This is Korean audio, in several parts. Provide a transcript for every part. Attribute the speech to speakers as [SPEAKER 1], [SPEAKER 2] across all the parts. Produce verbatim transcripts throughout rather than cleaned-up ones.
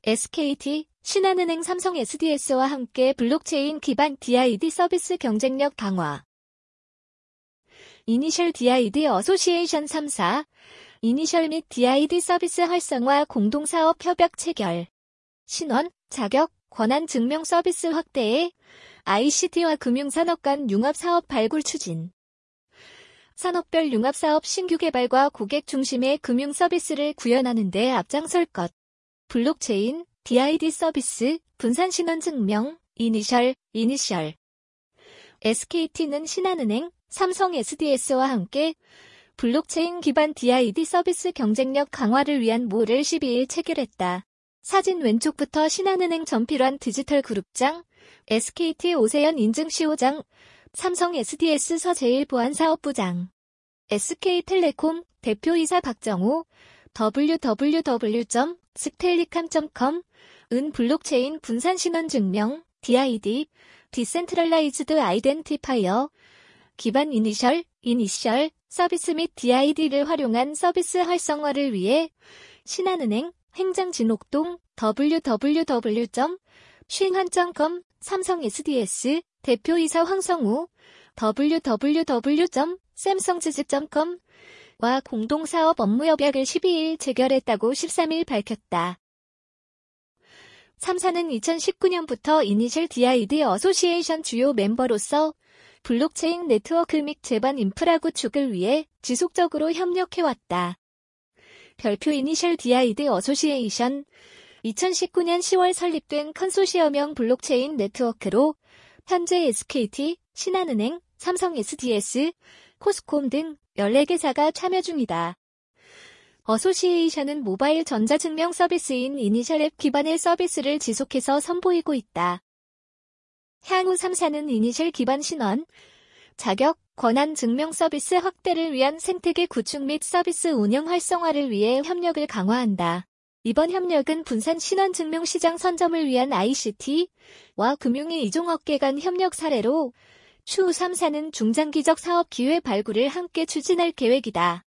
[SPEAKER 1] 에스케이티, 신한은행, 삼성 에스디에스와 함께 블록체인 기반 디아이디 서비스 경쟁력 강화. 이니셜 디아이디 어소시에이션 삼 사, 이니셜 및 디아이디 서비스 활성화 공동사업 협약 체결. 신원, 자격, 권한 증명 서비스 확대에 아이씨티와 금융산업 간 융합사업 발굴 추진. 산업별 융합사업 신규 개발과 고객 중심의 금융 서비스를 구현하는 데 앞장설 것. 블록체인, 디아이디 서비스, 분산 신원 증명, 이니셜, 이니셜. 에스케이티는 신한은행, 삼성 에스디에스와 함께 블록체인 기반 디아이디 서비스 경쟁력 강화를 위한 모를 십이 일 체결했다. 사진 왼쪽부터 신한은행 전필환 디지털 그룹장, 에스케이티 오세연 인증시호장, 삼성 에스디에스 서재일 보안사업부장, 에스케이텔레콤 대표이사 박정호, 더블유 더블유 더블유 점 스텔리캄 점 컴, 은 블록체인 분산 신원 증명, 디아이디, 디센트럴라이즈드 아이덴티파이어, 기반 이니셜, 이니셜, 서비스 및 디아이디를 활용한 서비스 활성화를 위해 신한은행, 행정진옥동, 더블유 더블유 더블유 점 쉰환 점 컴, 삼성 에스디에스, 대표이사 황성우, 더블유 더블유 더블유 점 샘성즈즈 점 컴과 공동사업 업무협약을 십이 일 체결했다고 십삼 일 밝혔다. 삼 사는 이천십구 년부터 이니셜 디아이디 어소시에이션 주요 멤버로서 블록체인 네트워크 및 제반 인프라 구축을 위해 지속적으로 협력해왔다. 별표 이니셜 디아이디 어소시에이션, 이천십구 년 시월 설립된 컨소시엄형 블록체인 네트워크로 현재 에스케이티, 신한은행, 삼성 에스디에스, 코스콤 등 열네 개사가 참여 중이다. 어소시에이션은 모바일 전자증명 서비스인 이니셜 앱 기반의 서비스를 지속해서 선보이고 있다. 향후 삼 사는 이니셜 기반 신원, 자격, 권한 증명 서비스 확대를 위한 생태계 구축 및 서비스 운영 활성화를 위해 협력을 강화한다. 이번 협력은 분산 신원 증명 시장 선점을 위한 아이씨티와 금융의 이종업계 간 협력 사례로 추후 삼 사는 중장기적 사업 기회 발굴을 함께 추진할 계획이다.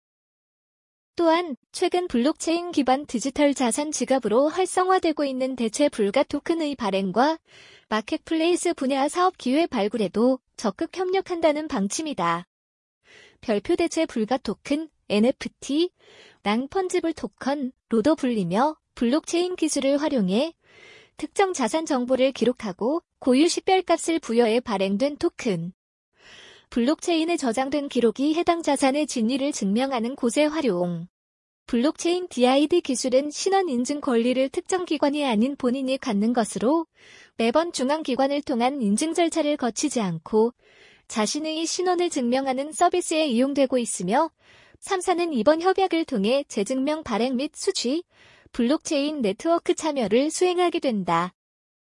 [SPEAKER 1] 또한 최근 블록체인 기반 디지털 자산 지갑으로 활성화되고 있는 대체 불가 토큰의 발행과 마켓플레이스 분야 사업 기회 발굴에도 적극 협력한다는 방침이다. 별표 대체 불가 토큰, 엔에프티, 낭펀지블 토큰로도 불리며 블록체인 기술을 활용해 특정 자산 정보를 기록하고 고유 식별값을 부여해 발행된 토큰. 블록체인에 저장된 기록이 해당 자산의 진위를 증명하는 곳의 활용. 블록체인 디아이디 기술은 신원 인증 권리를 특정 기관이 아닌 본인이 갖는 것으로 매번 중앙기관을 통한 인증 절차를 거치지 않고 자신의 신원을 증명하는 서비스에 이용되고 있으며 삼 사는 이번 협약을 통해 재증명 발행 및 수취, 블록체인 네트워크 참여를 수행하게 된다.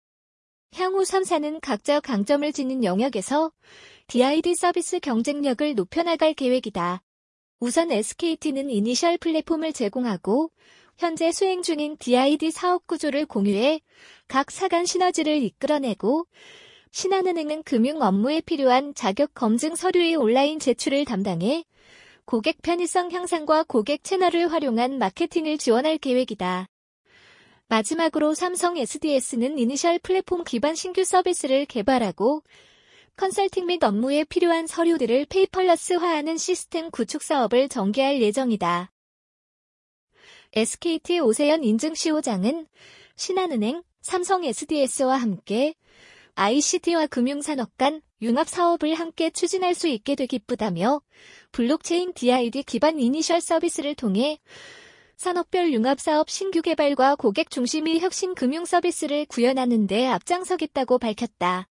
[SPEAKER 1] 향후 삼 사는 각자 강점을 지닌 영역에서 디아이디 서비스 경쟁력을 높여나갈 계획이다. 우선 에스케이티는 이니셜 플랫폼을 제공하고 현재 수행 중인 디아이디 사업 구조를 공유해 각 사간 시너지를 이끌어내고 신한은행은 금융 업무에 필요한 자격 검증 서류의 온라인 제출을 담당해 고객 편의성 향상과 고객 채널을 활용한 마케팅을 지원할 계획이다. 마지막으로 삼성 에스디에스는 이니셜 플랫폼 기반 신규 서비스를 개발하고 컨설팅 및 업무에 필요한 서류들을 페이퍼러스화하는 시스템 구축 사업을 전개할 예정이다. 에스케이티 오세연 인증시호장은 신한은행, 삼성 에스디에스와 함께 아이씨티와 금융산업 간 융합 사업을 함께 추진할 수 있게 돼 기쁘다며 블록체인 디아이디 기반 이니셜 서비스를 통해 산업별 융합 사업 신규 개발과 고객 중심의 혁신 금융 서비스를 구현하는 데 앞장서겠다고 밝혔다.